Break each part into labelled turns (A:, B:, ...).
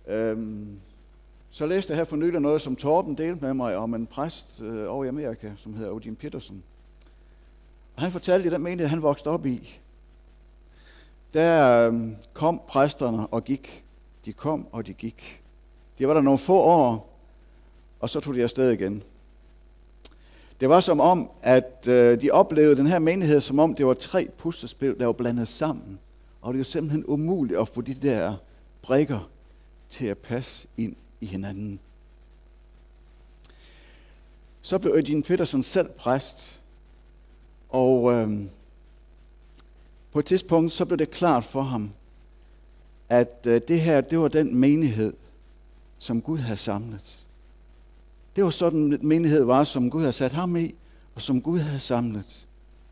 A: Så læste jeg her for nylig noget, som Torben delte med mig om en præst over i Amerika, som hedder Eugene Peterson. Og han fortalte i den menighed, han voksede op i. Der kom præsterne og gik. De kom og de gik. De var der nogle få år, og så tog de afsted igen. Det var som om, at de oplevede den her menighed, som om det var 3 puslespil, der var blandet sammen. Og det var simpelthen umuligt at få de der brikker til at passe ind i hinanden. Så blev Eugene Peterson selv præst, og på et tidspunkt så blev det klart for ham, at det her, det var den menighed, som Gud havde samlet. Det var sådan en menighed var, som Gud havde sat ham i, og som Gud havde samlet.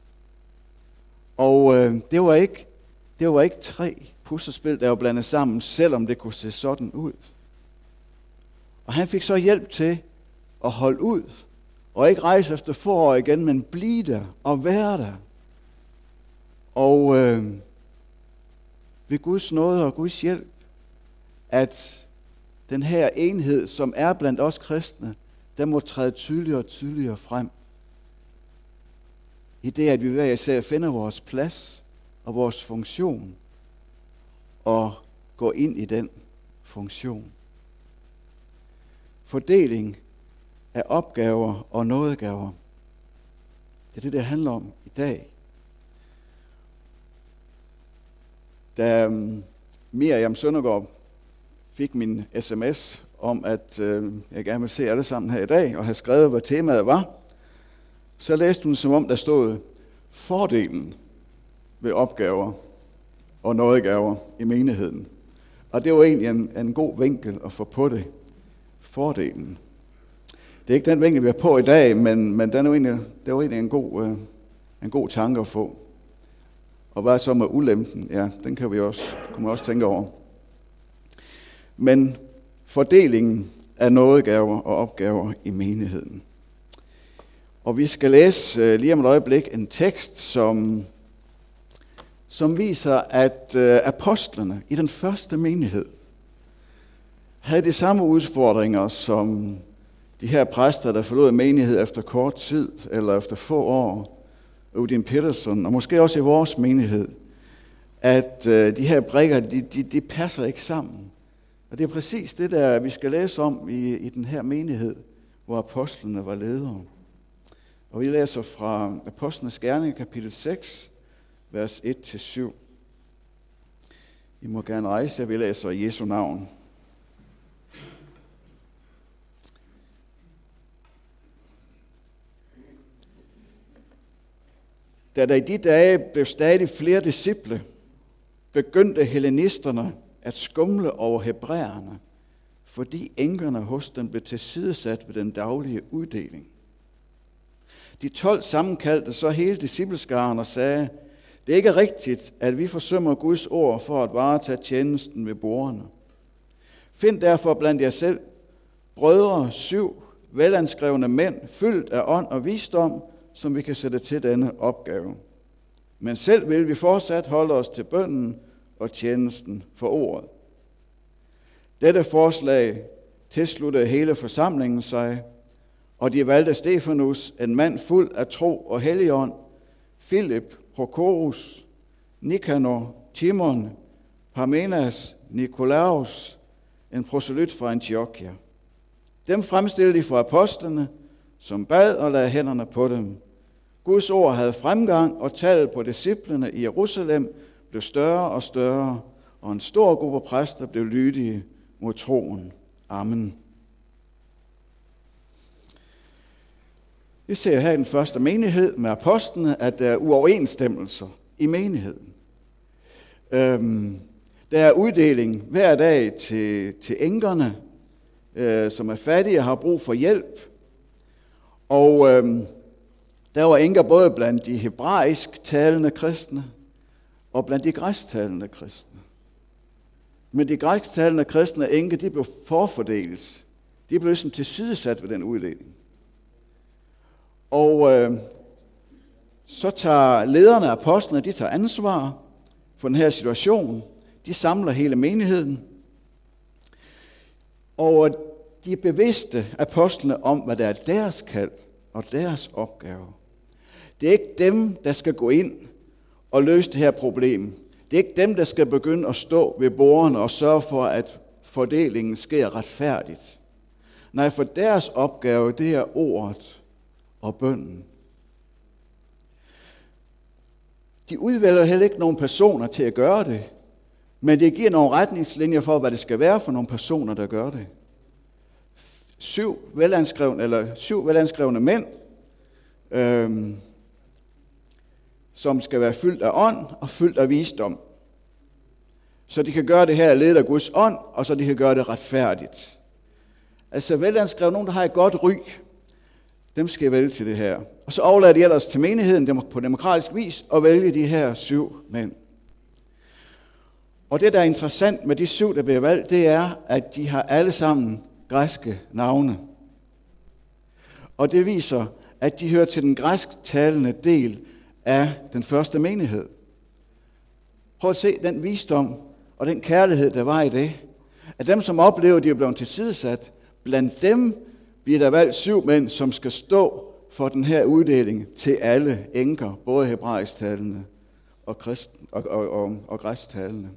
A: Og det var ikke 3 puslespil, der var blandet sammen, selvom det kunne se sådan ud. Og han fik så hjælp til at holde ud, og ikke rejse efter forår igen, men blive der og være der. Og ved Guds nåde og Guds hjælp, at den her enhed, som er blandt os kristne, den må træde tydeligere og tydeligere frem. I det, at vi hver især finder vores plads og vores funktion, og går ind i den funktion. Fordeling af opgaver og nådegaver. Det er det handler om i dag. Da Miriam Søndergaard fik min sms om, at jeg gerne vil se alle sammen her i dag, og have skrevet, hvad temaet var, så læste hun, som om der stod fordelen ved opgaver og nådegaver i menigheden. Og det var egentlig en god vinkel at få på det. Fordelen. Det er ikke den vinkel, vi er på i dag, men det var egentlig en god tanke at få. Og hvad så med ulempen? Ja, den kunne man også tænke over. Men fordelingen af nådegaver og opgaver i menigheden. Og vi skal læse lige om et øjeblik en tekst, som viser, at apostlene i den første menighed havde de samme udfordringer som de her præster, der forlod menighed efter kort tid eller efter få år, Eugene Peterson, og måske også i vores menighed, at de her brikker, de passer ikke sammen. Og det er præcis det, der vi skal læse om i den her menighed, hvor apostlene var ledere. Og vi læser fra Apostlenes Gerninger, kapitel 6, vers 1-7. I må gerne rejse, jeg vil læse i Jesu navn. Da der i de dage blev stadig flere disciple, begyndte hellenisterne at skumle over hebræerne, fordi enkerne hos dem blev tilsidesat ved den daglige uddeling. De 12 sammenkaldte så hele discipleskaren og sagde, det er ikke rigtigt, at vi forsømmer Guds ord for at varetage tjenesten ved bordene. Find derfor blandt jer selv brødre 7 velanskrevne mænd, fyldt af ånd og visdom, som vi kan sætte til denne opgave. Men selv vil vi fortsat holde os til bønnen og tjenesten for ordet. Dette forslag tilsluttede hele forsamlingen sig, og de valgte Stefanus, en mand fuld af tro og helligånd, Philip, Prochorus, Nikanor, Timon, Parmenas, Nikolaus, en proselyt fra Antiochia. Dem fremstillede de for apostlene, som bad og lagde hænderne på dem. Guds ord havde fremgang, og tallet på disciplene i Jerusalem blev større og større, og en stor gruppe præster blev lydige mod troen. Amen. Vi ser her i den første menighed med apostlene, at der er uoverensstemmelser i menigheden. Der er uddeling hver dag til enkerne, som er fattige og har brug for hjælp. Og der var enker både blandt de hebraisk talende kristne og blandt de græsktalende kristne. Men de græsktalende kristne enker, de blev forfordelt. De blev ligesom tilsidesat ved den uddeling. Og så tager lederne af apostlene, de tager ansvar for den her situation. De samler hele menigheden. Og de er bevidste, apostlene, om, hvad der er deres kald og deres opgave. Det er ikke dem, der skal gå ind og løse det her problem. Det er ikke dem, der skal begynde at stå ved bordene og sørge for, at fordelingen sker retfærdigt. Nej, for deres opgave, det er ordet og bønnen. De udvælger heller ikke nogle personer til at gøre det, men det giver nogle retningslinjer for, hvad det skal være for nogle personer, der gør det. 7 velanskrevne mænd, som skal være fyldt af ånd og fyldt af visdom. Så de kan gøre det her ledet af Guds ånd, og så de kan gøre det retfærdigt. Altså velanskrevne, nogen der har et godt ry, dem skal jeg vælge til det her. Og så overlader de ellers til menigheden på demokratisk vis at vælge de her 7 mænd. Og det, der er interessant med de 7, der bliver valgt, det er, at de har alle sammen græske navne. Og det viser, at de hører til den græsktalende del af den første menighed. Prøv at se den visdom og den kærlighed, der var i det. At dem, som oplever, at de er blevet tilsidesat, blandt dem bliver der valgt 7 mænd, som skal stå for den her uddeling til alle enker, både hebraisktalende og græsktalende.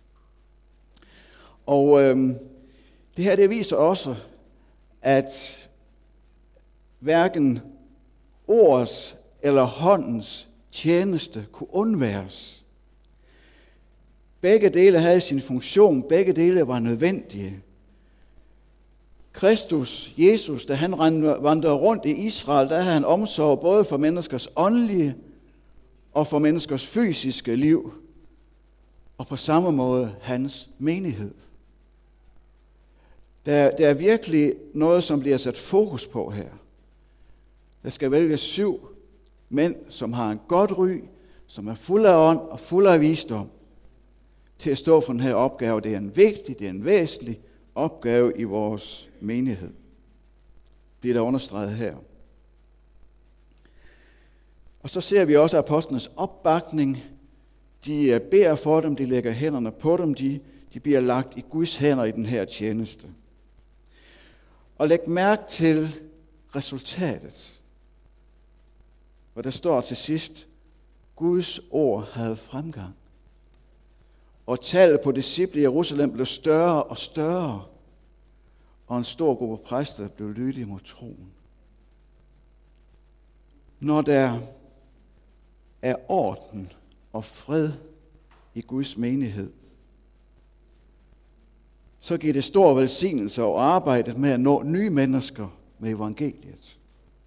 A: Og det her, det viser også, at hverken ordets eller håndens tjeneste kunne undværes. Begge dele havde sin funktion, begge dele var nødvendige. Kristus, Jesus, da han vandrede rundt i Israel, der havde han omsorg både for menneskers åndelige og for menneskers fysiske liv, og på samme måde hans menighed. Der er virkelig noget, som bliver sat fokus på her. Der skal vælges 7 mænd, som har en godt ry, som er fuld af ånd og fuld af visdom, til at stå for den her opgave. Det er en vigtig, det er en væsentlig opgave i vores menighed. Bliver der understreget her. Og så ser vi også apostlenes opbakning. De beder for dem, de lægger hænderne på dem, de bliver lagt i Guds hænder i den her tjeneste. Og læg mærke til resultatet. Hvor der står til sidst, Guds ord havde fremgang. Og tallet på disciple i Jerusalem blev større og større, og en stor gruppe præster blev lydige mod troen. Når der er orden og fred i Guds menighed, så giver det stor velsignelse og arbejde med at nå nye mennesker med evangeliet.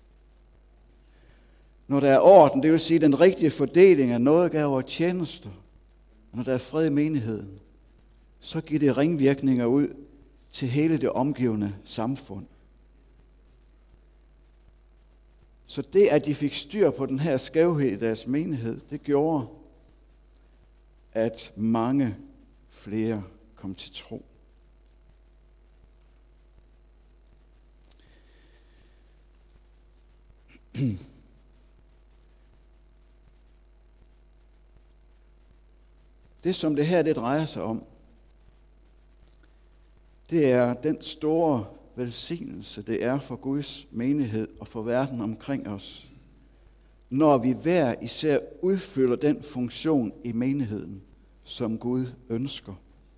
A: Når der er orden, det vil sige den rigtige fordeling af nådegaver og tjenester, og når der er fred i menigheden, så giver det ringvirkninger ud til hele det omgivende samfund. Så det, at de fik styr på den her skævhed i deres menighed, det gjorde, at mange flere kom til tro. Det, som det her det drejer sig om, det er den store velsignelse, det er for Guds menighed og for verden omkring os, når vi hver især udfylder den funktion i menigheden, som Gud ønsker.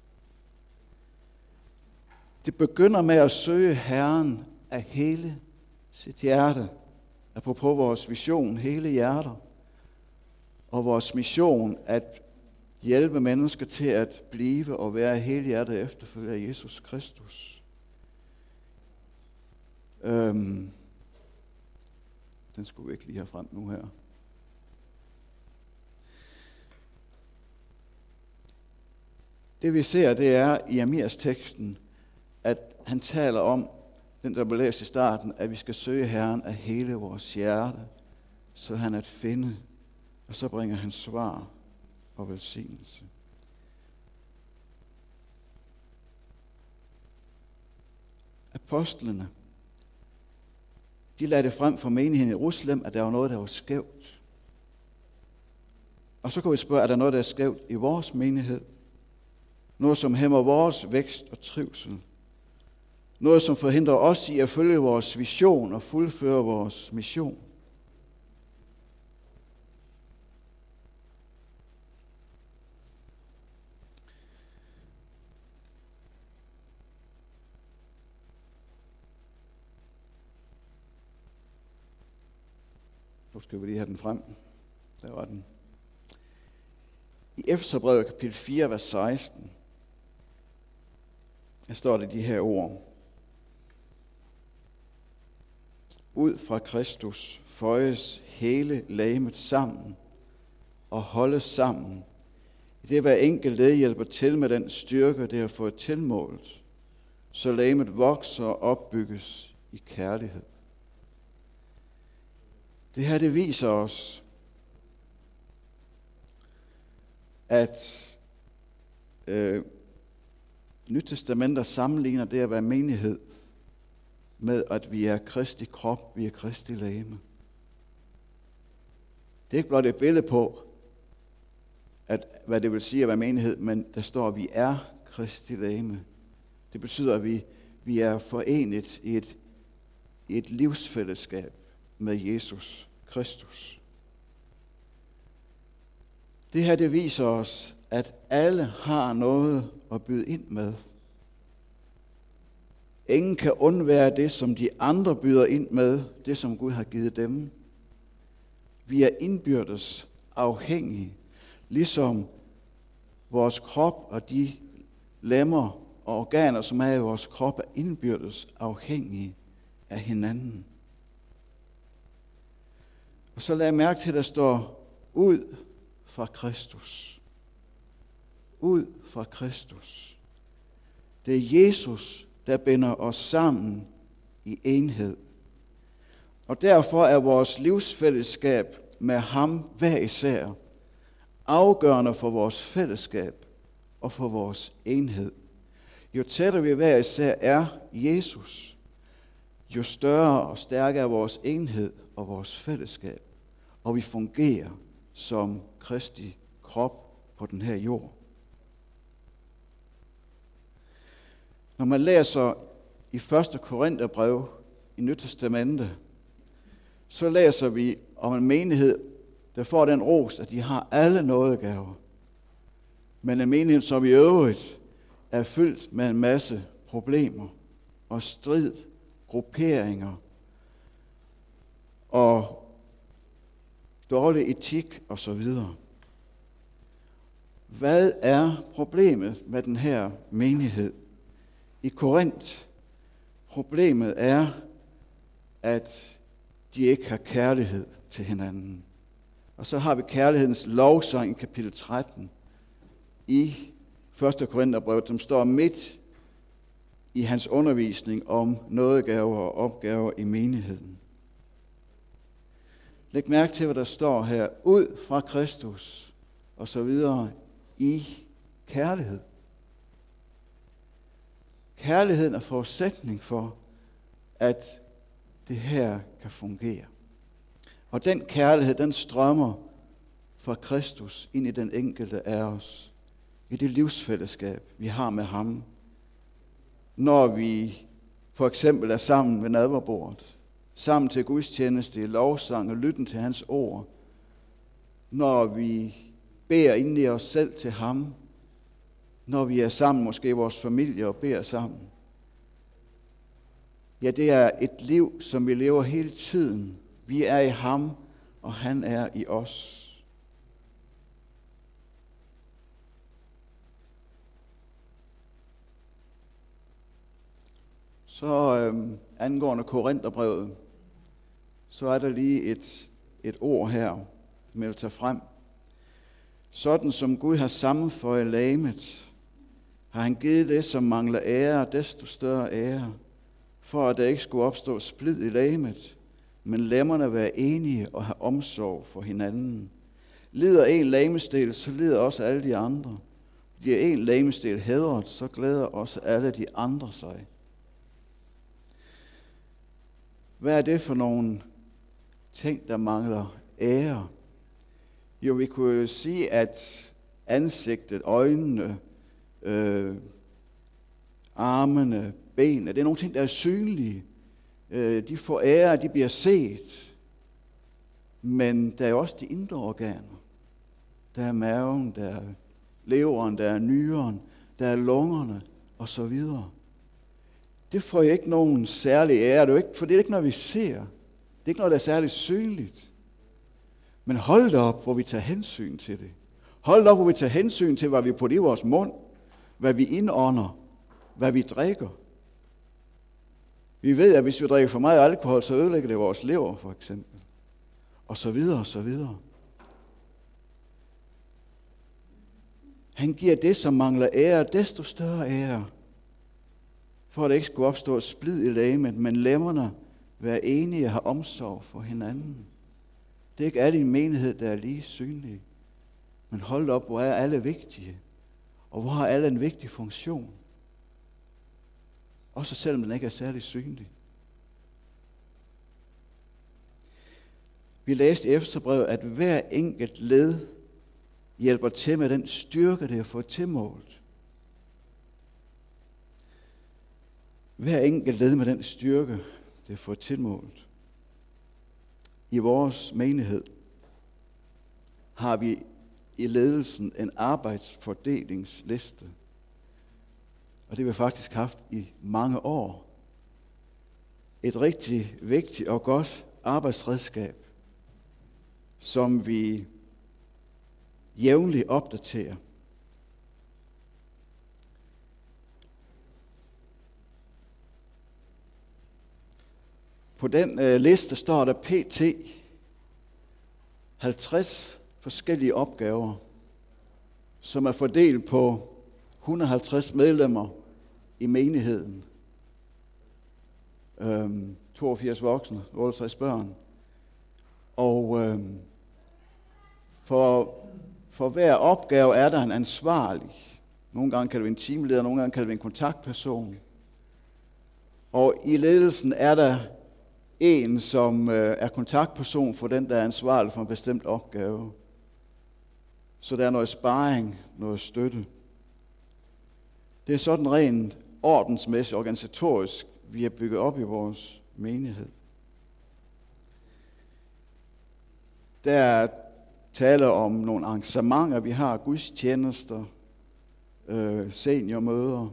A: Det begynder med at søge Herren af hele sit hjerte, apropos vores vision, hele hjerter, og vores mission at hjælpe mennesker til at blive og være hele hjertet efterfølger af Jesus Kristus. Den skulle vi ikke lige have frem nu her. Det vi ser, det er i Amirs teksten, at han taler om, den der blev læst i starten, at vi skal søge Herren af hele vores hjerte, så han at finde, og så bringer han svar og velsignelse. Apostlene, de lagde det frem for menigheden i Jerusalem, at der var noget, der var skævt. Og så kan vi spørge, er der noget, der er skævt i vores menighed? Noget, som hæmmer vores vækst og trivsel? Noget, som forhindrer os i at følge vores vision og fuldføre vores mission. Nu skal vi lige have den frem. Der var den. I Efeserbrevet kapitel 4, vers 16, der står det de her ord. Ud fra Kristus føjes hele legemet sammen og holdes sammen. I det hver enkelt led hjælper til med den styrke, det har fået tilmålt, så legemet vokser og opbygges i kærlighed. Det her, det viser os, at Nyt Testament sammenligner det at være menighed med, at vi er Kristi krop, vi er Kristi legeme. Det er ikke blot et billede på, hvad det vil sige at være menighed, men der står, at vi er Kristi legeme. Det betyder, at vi er forenet i et livsfællesskab med Jesus Kristus. Det her, det viser os, at alle har noget at byde ind med. Ingen kan undvære det, som de andre byder ind med, det som Gud har givet dem. Vi er indbyrdes afhængige, ligesom vores krop og de lemmer og organer, som er i vores krop, er indbyrdes afhængige af hinanden. Og så lad mærke til, at der står ud fra Kristus. Ud fra Kristus. Det er Jesus, der binder os sammen i enhed. Og derfor er vores livsfællesskab med ham hver især afgørende for vores fællesskab og for vores enhed. Jo tættere vi hver især er Jesus, jo større og stærkere er vores enhed og vores fællesskab. Og vi fungerer som Kristi krop på den her jord. Når man læser i 1. Korintherbrev i Nyt Testamente, så læser vi om en menighed, der får den ros, at de har alle nådegaver. Men en menighed, som i øvrigt er fyldt med en masse problemer og strid, grupperinger og dårlig etik osv. Hvad er problemet med den her menighed i Korinth? Problemet er, at de ikke har kærlighed til hinanden. Og så har vi kærlighedens lovsang i kapitel 13 i 1. Korintherbrev, som står midt i hans undervisning om nådegaver og opgaver i menigheden. Læg mærke til, hvad der står her. Ud fra Kristus og så videre i kærlighed. Kærligheden er forudsætning for, at det her kan fungere. Og den kærlighed, den strømmer fra Kristus ind i den enkelte af os. I det livsfællesskab, vi har med ham. Når vi for eksempel er sammen ved nadverbordet, sammen til gudstjeneste, i lovsang og lytten til hans ord. Når vi beder ind i os selv til ham. Når vi er sammen, måske i vores familie, og beder sammen. Ja, det er et liv, som vi lever hele tiden. Vi er i ham, og han er i os. Så angående Korintherbrevet, så er der lige et ord her, som jeg vil tage frem. Sådan som Gud har sammenføjet legemet, har han givet det, som mangler ære, desto større ære, for at der ikke skulle opstå splid i legemet, men lemmerne være enige og have omsorg for hinanden. Lider en legemsdel, så lider også alle de andre. Bliver en legemsdel hædret, så glæder også alle de andre sig. Hvad er det for nogle ting, der mangler ære? Jo, vi kunne jo sige, at ansigtet, øjnene, armene, benene. Det er nogle ting, der er synlige. De får ære, de bliver set. Men der er også de indre organer. Der er maven, der er leveren, der er nyren, der er lungerne osv. Det får jo ikke nogen særlig ære, for det er ikke noget, vi ser. Det er ikke noget, der er særligt synligt. Men hold da op, hvor vi tager hensyn til det. Hold da op, hvor vi tager hensyn til, hvad vi putter i vores mund, hvad vi indånder, hvad vi drikker. Vi ved, at hvis vi drikker for meget alkohol, så ødelægger det vores lever, for eksempel. Og så videre, og så videre. Han giver det, som mangler ære, desto større ære. For at det ikke skulle opstå splid i legemet, men lemmerne være enige og have omsorg for hinanden. Det er ikke alle i en menighed, der er lige synlige. Men hold op, hvor er alle vigtige. Og hvor har alle en vigtig funktion. Også selvom den ikke er særlig synlig. Vi læste i Efeserbrevet, at hver enkelt led hjælper til med den styrke, det er fået tilmålt. Hver enkelt led med den styrke, det er fået tilmålt. I vores menighed har vi i ledelsen en arbejdsfordelingsliste. Og det har vi faktisk haft i mange år. Et rigtig vigtigt og godt arbejdsredskab, som vi jævnligt opdaterer. På den liste står der pt. 50 forskellige opgaver, som er fordelt på 150 medlemmer i menigheden. 82 voksne, 68 børn. Og for hver opgave er der en ansvarlig. Nogle gange kan det være en teamleder, nogle gange kan det være en kontaktperson. Og i ledelsen er der en, som er kontaktperson for den, der er ansvarlig for en bestemt opgave. Så der er noget sparring, noget støtte. Det er sådan rent ordensmæssigt, organisatorisk, vi har bygget op i vores menighed. Der er tale om nogle arrangementer, vi har, gudstjenester, seniormøder.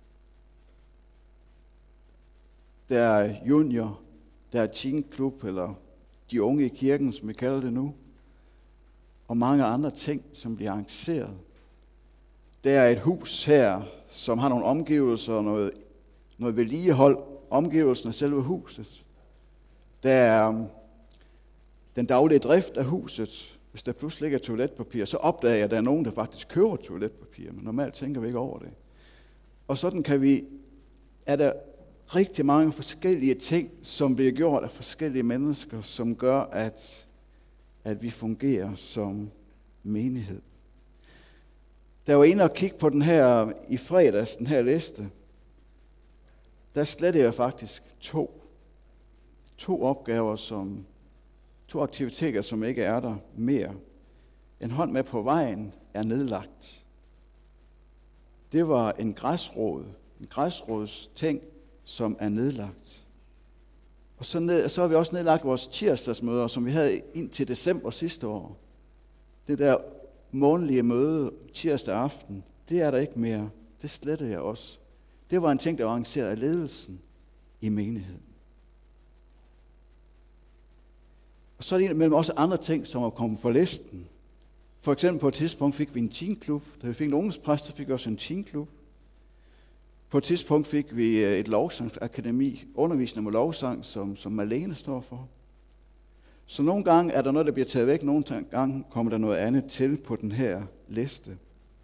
A: Der er junior, der er teenklub, eller de unge i kirken, som vi kalder det nu. Og mange andre ting, som bliver arrangeret. Der er et hus her, som har nogle omgivelser og noget vedligehold, omgivelsen af selve huset. Der er den daglige drift af huset. Hvis der pludselig ligger toiletpapir, så opdager jeg, at der er nogen, der faktisk køber toiletpapir, men normalt tænker vi ikke over det. Og sådan er der rigtig mange forskellige ting, som bliver gjort af forskellige mennesker, som gør, at vi fungerer som menighed. Da jeg var inde og kigge på den her i fredags, den her liste, der slettede jeg faktisk to opgaver, to aktiviteter, som ikke er der mere. En hånd med på vejen er nedlagt. Det var en græsrådsting, som er nedlagt. Og så har vi også nedlagt vores tirsdagsmøder, som vi havde indtil december sidste år. Det der månedlige møde tirsdag aften, det er der ikke mere. Det slettede jeg også. Det var en ting, der var arrangeret af ledelsen i menigheden. Og så er det imellem også andre ting, som er kommet på listen. For eksempel på et tidspunkt fik vi en teenklub. Da vi fik en ungdomspræst, så fik vi også en teenklub. På et tidspunkt fik vi et lovsangsakademi, undervisning med lovsang, som Malene står for. Så nogle gange er der noget, der bliver taget væk, nogle gange kommer der noget andet til på den her liste.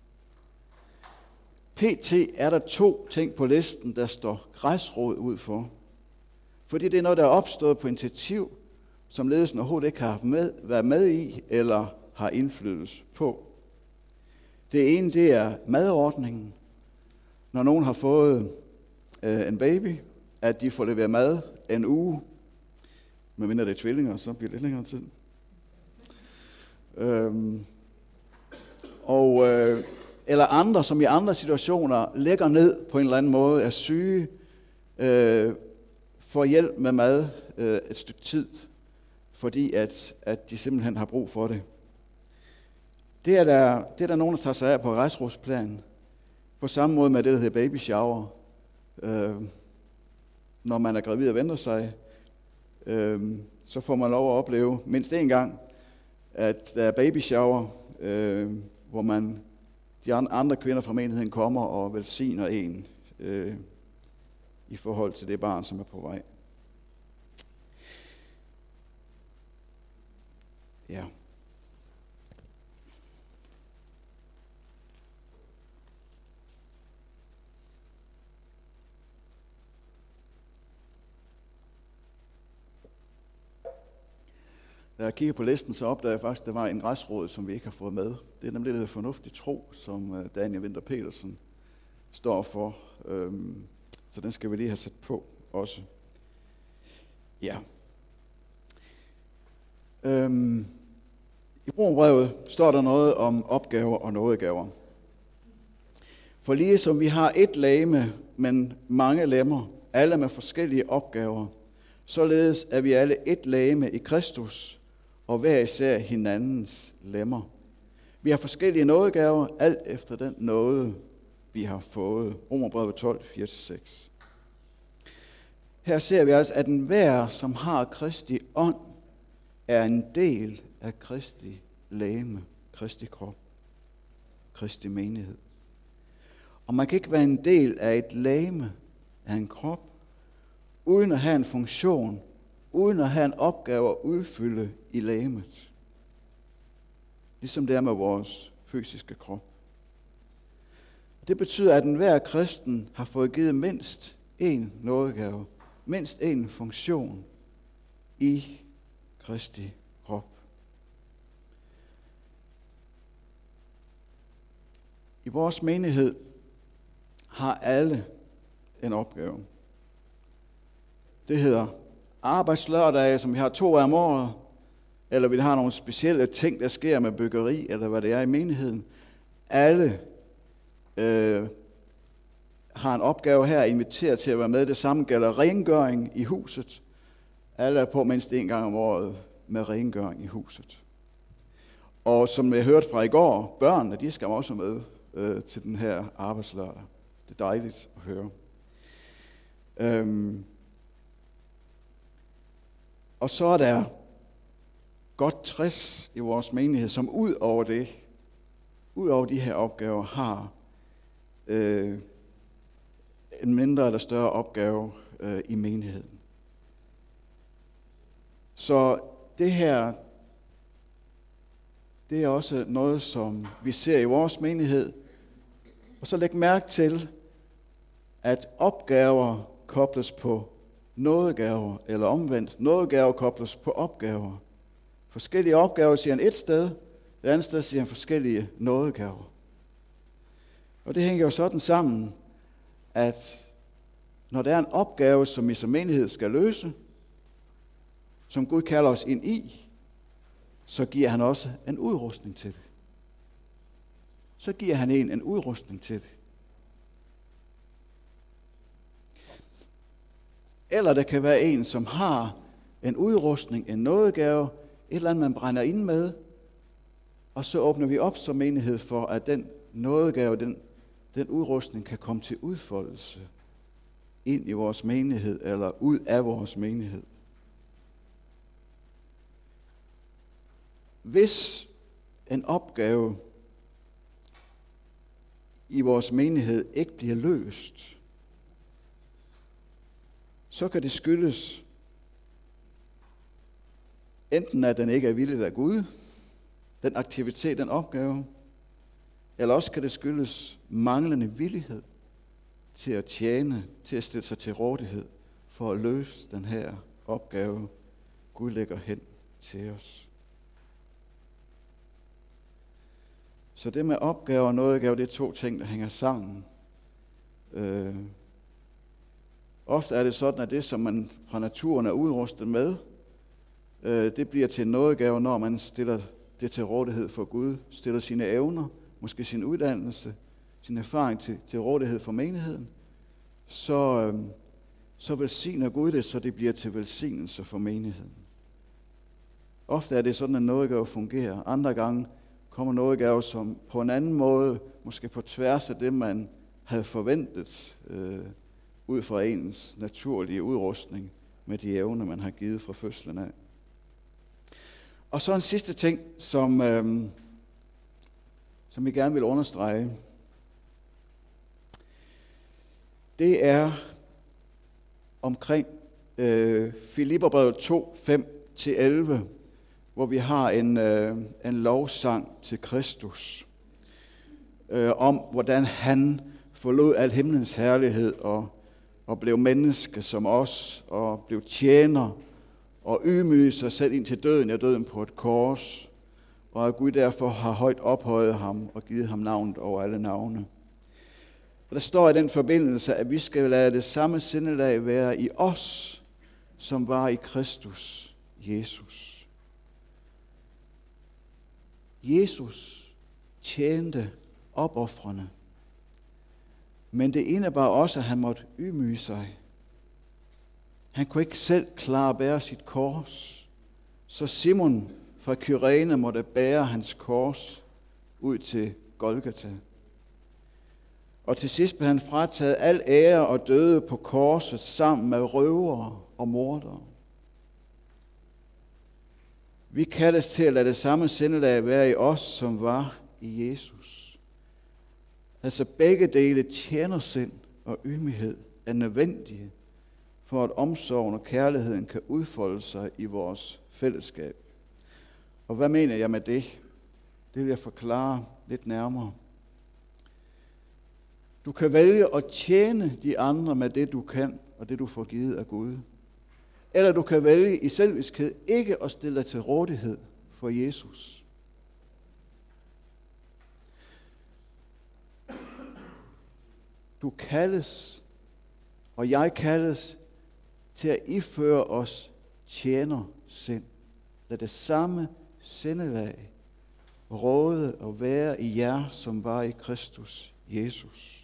A: PT er der 2 ting på listen, der står græsrod ud for. Fordi det er noget, der er opstået på initiativ, som ledelsen overhovedet ikke har været med i, eller har indflydelse på. Det ene, det er madordningen. Når nogen har fået en baby, at de får leveret mad en uge, medmindre det er tvillinger, så bliver det lidt længere tid. Eller andre, som i andre situationer lægger ned på en eller anden måde, er syge, får hjælp med mad et stykke tid, fordi at de simpelthen har brug for det. Det er der nogen, der tager sig af på rejsrådsplan. På samme måde med det, der hedder baby shower. Når man er gravid og venter sig, så får man lov at opleve mindst en gang, at der er baby shower, hvor de andre kvinder fra menigheden kommer og velsigner en i forhold til det barn, som er på vej. Ja. Da jeg kigger på listen, så opdager jeg faktisk, at der var en rejsråd, som vi ikke har fået med. Det er nemlig det fornuftig tro, som Daniel Winther Petersen står for. Så den skal vi lige have sat på også. Ja. I Romerbrevet står der noget om opgaver og nådegaver. For lige som vi har et legeme, men mange lemmer, alle med forskellige opgaver, således er vi alle et legeme i Kristus, og hver især hinandens lemmer. Vi har forskellige nådegaver, alt efter den nåde, vi har fået. Romerbrevet 12, 4-6. Her ser vi altså, at enhver, som har Kristi ånd, er en del af Kristi legeme, Kristi krop, Kristi menighed. Og man kan ikke være en del af et legeme, af en krop, uden at have en funktion, uden at have en opgave at udfylde i legemet. Ligesom det er med vores fysiske krop. Det betyder, at enhver kristen har fået givet mindst én nådegave, mindst én funktion i Kristi krop. I vores menighed har alle en opgave. Det hedder arbejdslørdage, som vi har 2 af om året, eller vi har nogle specielle ting, der sker med byggeri, eller hvad det er i menigheden. Alle har en opgave her at invitere til at være med. Det samme gælder rengøring i huset. Alle er på mindst 1 gang om året med rengøring i huset. Og som jeg hørte fra i går, børnene, de skal også med til den her arbejdslørdag. Det er dejligt at høre. Og så er der godt 60 i vores menighed, som ud over de her opgaver, har en mindre eller større opgave i menigheden. Så det her, det er også noget, som vi ser i vores menighed. Og så læg mærke til, at opgaver kobles på nådegaver, eller omvendt. Nådegaver kobles på opgaver. Forskellige opgaver siger han et sted, det andet sted siger han forskellige nådegaver. Og det hænger jo sådan sammen, at når der er en opgave, som vi som menighed skal løse, som Gud kalder os ind i, så giver han også en udrustning til det. Så giver han en udrustning til det. Eller der kan være en, som har en udrustning, en nådegave, et eller andet, man brænder ind med, og så åbner vi op som menighed for, at den nådegave, den udrustning kan komme til udfoldelse ind i vores menighed, eller ud af vores menighed. Hvis en opgave i vores menighed ikke bliver løst, så kan det skyldes enten at den ikke er villig af Gud, den aktivitet, den opgave, eller også kan det skyldes manglende villighed til at tjene, til at stille sig til rådighed for at løse den her opgave, Gud lægger hen til os. Så det med opgave og nådegave, det er 2 ting, der hænger sammen. Ofte er det sådan, at det, som man fra naturen er udrustet med, det bliver til en nådegave, når man stiller det til rådighed for Gud, stiller sine evner, måske sin uddannelse, sin erfaring til rådighed for menigheden, så så velsigner Gud det, så det bliver til velsignelse for menigheden. Ofte er det sådan, at nådegave fungerer. Andre gange kommer nådegave som på en anden måde, måske på tværs af det, man havde forventet, ud fra ens naturlige udrustning med de evner, man har givet fra fødslen af. Og så en sidste ting, som vi gerne vil understrege. Det er omkring Filipperbrevet 2, 5-11, hvor vi har en lovsang til Kristus, om hvordan han forlod al himlens herlighed og blev menneske som os, og blev tjener og ydmygede sig selv ind til døden, døden på et kors, og at Gud derfor har højt ophøjet ham og givet ham navnet over alle navne. Og der står i den forbindelse, at vi skal lade det samme sindelag være i os, som var i Kristus Jesus. Jesus tjente opofrende, men det indebar også, at han måtte ydmyge sig. Han kunne ikke selv klare at bære sit kors, så Simon fra Kyrene måtte bære hans kors ud til Golgata. Og til sidst blev han frataget al ære og døde på korset sammen med røvere og mordere. Vi kaldes til at lade det samme sindelag være i os, som var i Jesus. Altså begge dele tjenersind og ydmyghed er nødvendige, for at omsorgen og kærligheden kan udfolde sig i vores fællesskab. Og hvad mener jeg med det? Det vil jeg forklare lidt nærmere. Du kan vælge at tjene de andre med det, du kan, og det, du får givet af Gud. Eller du kan vælge i selviskhed ikke at stille dig til rådighed for Jesus. Du kaldes, og jeg kaldes, til at iføre os tjenersind. Lad det samme sindelag råde og være i jer, som var i Kristus Jesus.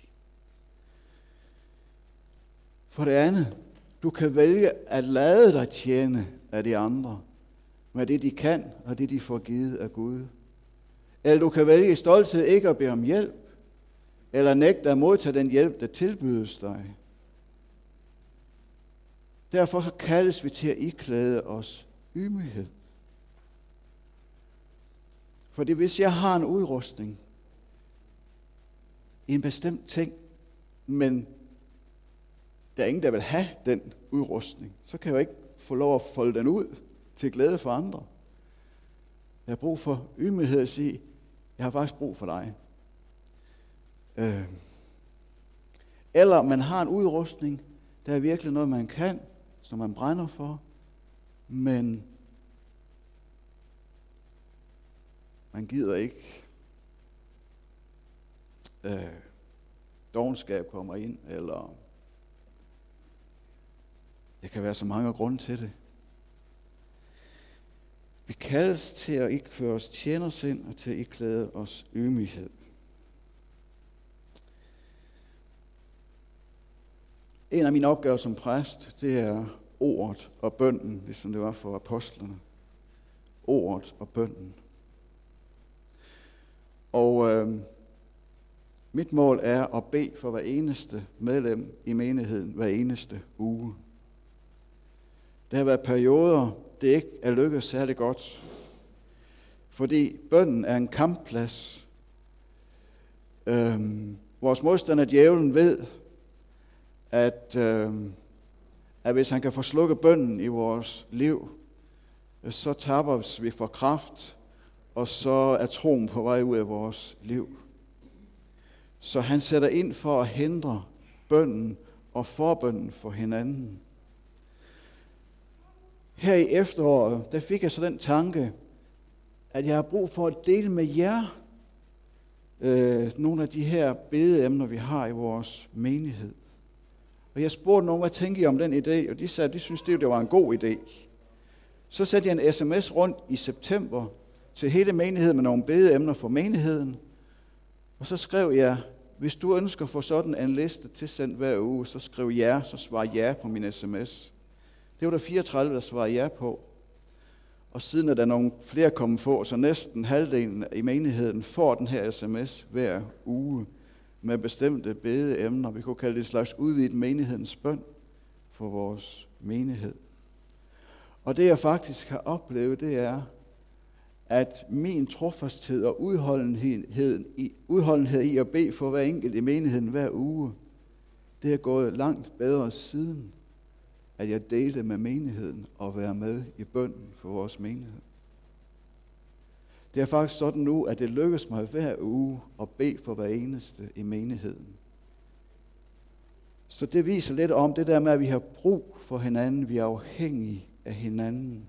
A: For det andet, du kan vælge at lade dig tjene af de andre, med det de kan og det de får givet af Gud. Eller du kan vælge i stolthed ikke at bede om hjælp, eller nægte at modtage den hjælp, der tilbydes dig. Derfor så kaldes vi til at iklæde os ydmyghed. Fordi hvis jeg har en udrustning i en bestemt ting, men der er ingen, der vil have den udrustning, så kan jeg jo ikke få lov at folde den ud til glæde for andre. Jeg har brug for ydmyghed at sige, jeg har faktisk brug for dig. Eller man har en udrustning, der er virkelig noget, man kan, som man brænder for, men man gider ikke. Dovenskab kommer ind, eller det kan være så mange grunde til det. Vi kaldes til at iklæde os tjenersind og til at iklæde os ydmyghed. En af mine opgaver som præst, det er ordet og bønnen, ligesom det var for apostlene. Ordet og bønnen. Og mit mål er at bede for hver eneste medlem i menigheden hver eneste uge. Der har været perioder, det ikke er lykkedes særlig godt. Fordi bønnen er en kampplads. Vores modstander, djævlen, ved, at hvis han kan få slukket bønnen i vores liv, så taber vi for kraft, og så er troen på vej ud af vores liv. Så han sætter ind for at hindre bønnen og forbønnen for hinanden. Her i efteråret, der fik jeg så den tanke, at jeg har brug for at dele med jer nogle af de her bedeemner, vi har i vores menighed. Og jeg spurgte nogen, hvad tænker I om den idé? Og de sagde, at de synes, det var en god idé. Så satte jeg en sms rundt i september til hele menigheden med nogle bedeemner for menigheden. Og så skrev jeg, hvis du ønsker at få sådan en liste tilsendt hver uge, så skriv ja, så svar ja på min sms. Det var der 34, der svarede ja på. Og siden er der nogle flere kommet på, så næsten halvdelen i menigheden får den her sms hver uge med bestemte bedeemner. Vi kunne kalde det et slags udvidet menighedens bøn for vores menighed. Og det jeg faktisk har oplevet, det er, at min trofasthed og udholdenhed i at bede for hver enkelt i menigheden hver uge, det er gået langt bedre siden, at jeg delte med menigheden og være med i bønnen for vores menighed. Det er faktisk sådan nu, at det lykkes mig hver uge at bede for hver eneste i menigheden. Så det viser lidt om det der med, at vi har brug for hinanden, vi er afhængige af hinanden.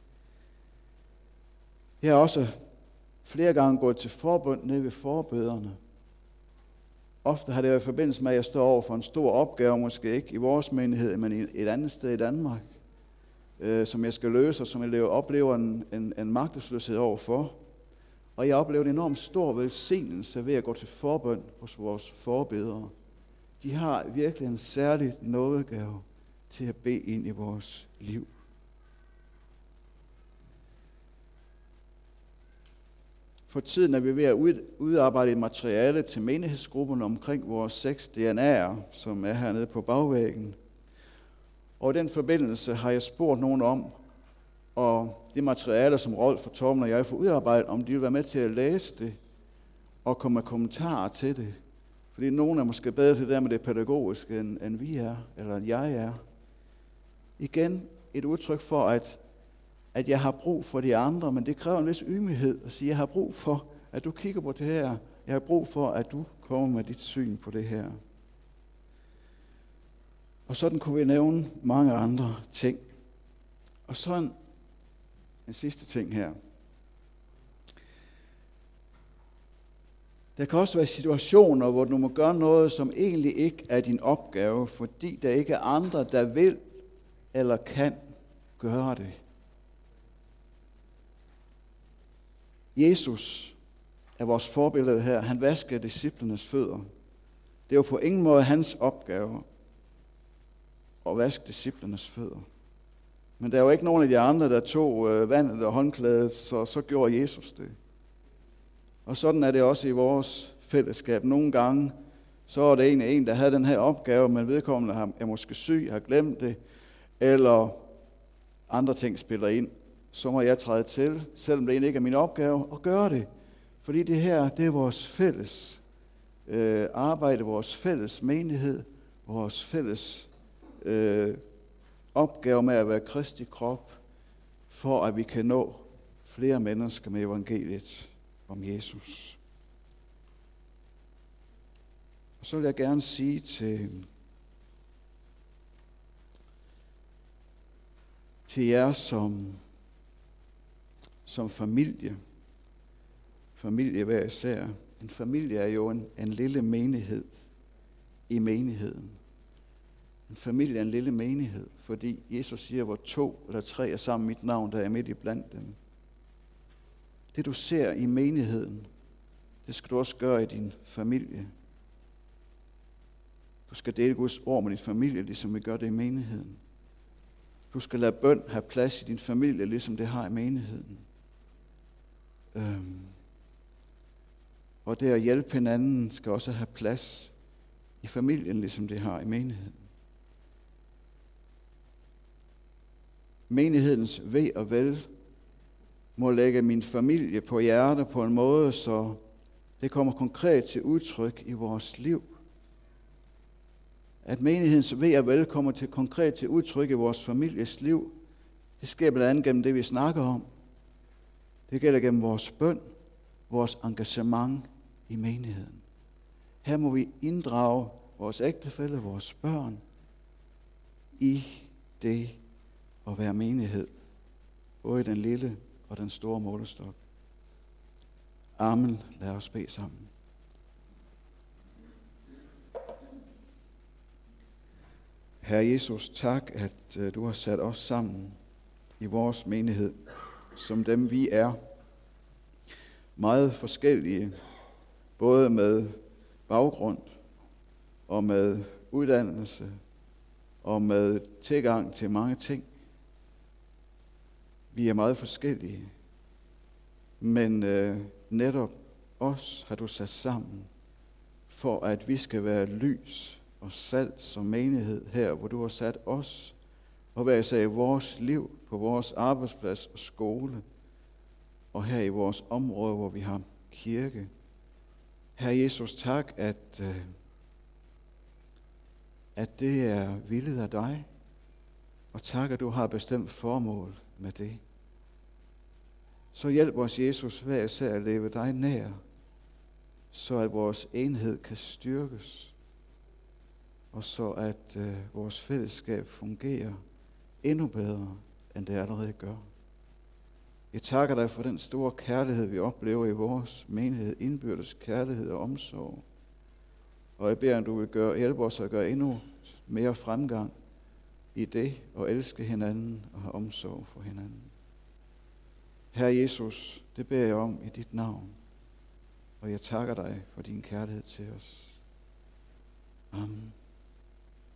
A: Jeg har også flere gange gået til forbøn nede ved forbederne. Ofte har det været i forbindelse med, at jeg står over for en stor opgave, måske ikke i vores menighed, men et andet sted i Danmark, som jeg skal løse, og som jeg oplever en magtesløshed overfor. Og jeg oplever en enormt stor velsignelse ved at gå til forbøn hos vores forbedere. De har virkelig en særlig nådegave til at bede ind i vores liv. For tiden er vi ved at udarbejde et materiale til menighedsgrupperne omkring vores 6 DNA'er, som er hernede på bagvæggen. Og i den forbindelse har jeg spurgt nogen om, og det materiale, som Rolf og Torben og jeg får udarbejdet, om de vil være med til at læse det og komme med kommentarer til det. Fordi nogen er måske bedre til det der med det pædagogiske, end vi er, eller end jeg er. Igen et udtryk for, at jeg har brug for de andre, men det kræver en vis ydmyghed at sige, at jeg har brug for, at du kigger på det her. Jeg har brug for, at du kommer med dit syn på det her. Og sådan kunne vi nævne mange andre ting. Og sådan en sidste ting her. Der kan også være situationer, hvor du må gøre noget, som egentlig ikke er din opgave, fordi der ikke er andre, der vil eller kan gøre det. Jesus er vores forbillede her. Han vasker disciplenes fødder. Det er jo på ingen måde hans opgave at vaske disciplenes fødder. Men der er jo ikke nogen af de andre, der tog vandet og håndklædet, så gjorde Jesus det. Og sådan er det også i vores fællesskab. Nogle gange, så er det egentlig en, der havde den her opgave, men vedkommende er måske syg, har glemt det, eller andre ting spiller ind. Så må jeg træde til, selvom det egentlig ikke er min opgave, at gøre det. Fordi det her, det er vores fælles arbejde, vores fælles menighed, vores fælles opgave med at være Kristi krop, for at vi kan nå flere mennesker med evangeliet om Jesus. Og så vil jeg gerne sige til jer som familie hver især. En familie er jo en lille menighed i menigheden. En familie er en lille menighed, fordi Jesus siger, hvor 2 eller 3 er sammen mit navn, der er midt i blandt dem. Det du ser i menigheden, det skal du også gøre i din familie. Du skal dele Guds ord med din familie, ligesom vi gør det i menigheden. Du skal lade bøn have plads i din familie, ligesom det har i menigheden. Og det at hjælpe hinanden skal også have plads i familien, ligesom det har i menigheden. Menighedens ve og vel må lægge min familie på hjerte på en måde, så det kommer konkret til udtryk i vores liv. At menighedens ve og vel kommer konkret til udtryk i vores families liv, det sker blandt andet gennem det, vi snakker om. Det gælder gennem vores bøn, vores engagement i menigheden. Her må vi inddrage vores ægtefælle, vores børn i det at være menighed, både i den lille og den store målestok. Amen. Lad os bede sammen. Herre Jesus, tak, at du har sat os sammen i vores menighed, som dem vi er. Meget forskellige, både med baggrund og med uddannelse og med tilgang til mange ting. Vi er meget forskellige, men netop os har du sat sammen, for at vi skal være lys og salt som menighed her, hvor du har sat os, og hver især i vores liv, på vores arbejdsplads og skole, og her i vores område, hvor vi har kirke. Herre Jesus, tak, at det er villet af dig, og tak, at du har bestemt formål med det. Så hjælp os, Jesus, hver især at leve dig nær, så at vores enhed kan styrkes, og så at vores fællesskab fungerer endnu bedre, end det allerede gør. Jeg takker dig for den store kærlighed, vi oplever i vores menighed, indbyrdes kærlighed og omsorg. Og jeg beder, at du vil hjælpe os at gøre endnu mere fremgang i det, og elske hinanden og have omsorg for hinanden. Herre Jesus, det beder jeg om i dit navn, og jeg takker dig for din kærlighed til os. Amen.